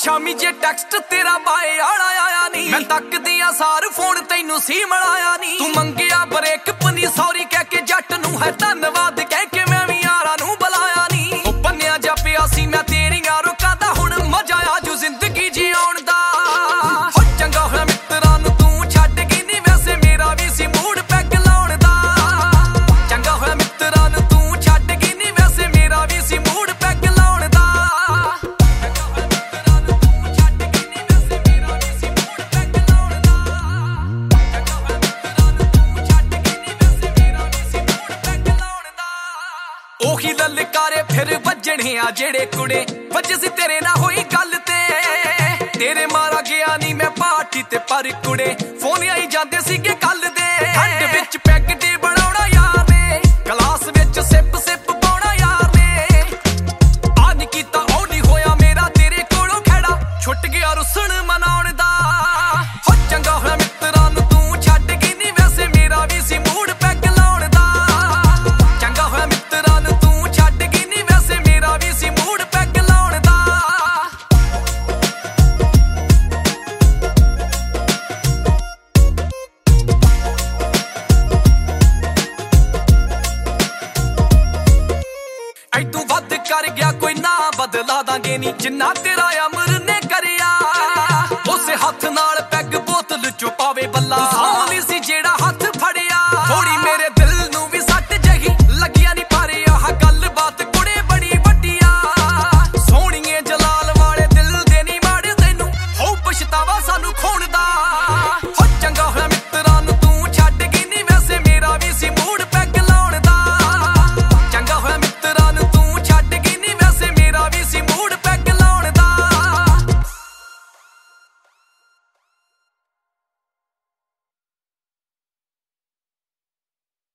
शामी जे text तेरा बाए आला आया नी मैं तकदी आ सार फोन तैनू सी मलाया नी तू मंगिया ब्रेक पनी सॉरी कह के जट नू है धन्नवाद कह के मैं भी यारा नू बुलाया नी ओ बन्निया जा पिया सी मैं तेरियां रोकां दा हुण मजा आ जू जिंदगी जीउण दा हो चंगा होया मित्तरां नू तू छड्ड गई नी वैसे मेरा भी सी मूड पैग लाउण दा चंगा होया मित्तरां नू तू छड्ड गई नी वैसे मेरा भी सी मूड पैग लाउण दा ओही ललकारे फिर वजने आ जेड़े कुड़े वज सी तेरे ना होई गल ते तेरे मारा गया नी मैं पार्टी ते पर कुड़े फोन आई जांदे सी के कल दे ठंड विच पैग डी बनाउणा यार ने गलास विच सिप सिप पाउणा यार ने आ नी कीता ओ नी होया मेरा तेरे कोलों खड़ा छुट गया रुसन मनाउण दा हो चंगा होया मित्तरां नू तू छड्ड गई नी वैसे मेरा भी सी मूड पैग लाउण दा चंगा होया मित्तरां नू तू छड्ड गई नी वैसे मेरा भी सी मूड पैग लाउण दा ऐ तू वध कर गया कोई ना बदला दांगे नी जिन्ना तेरा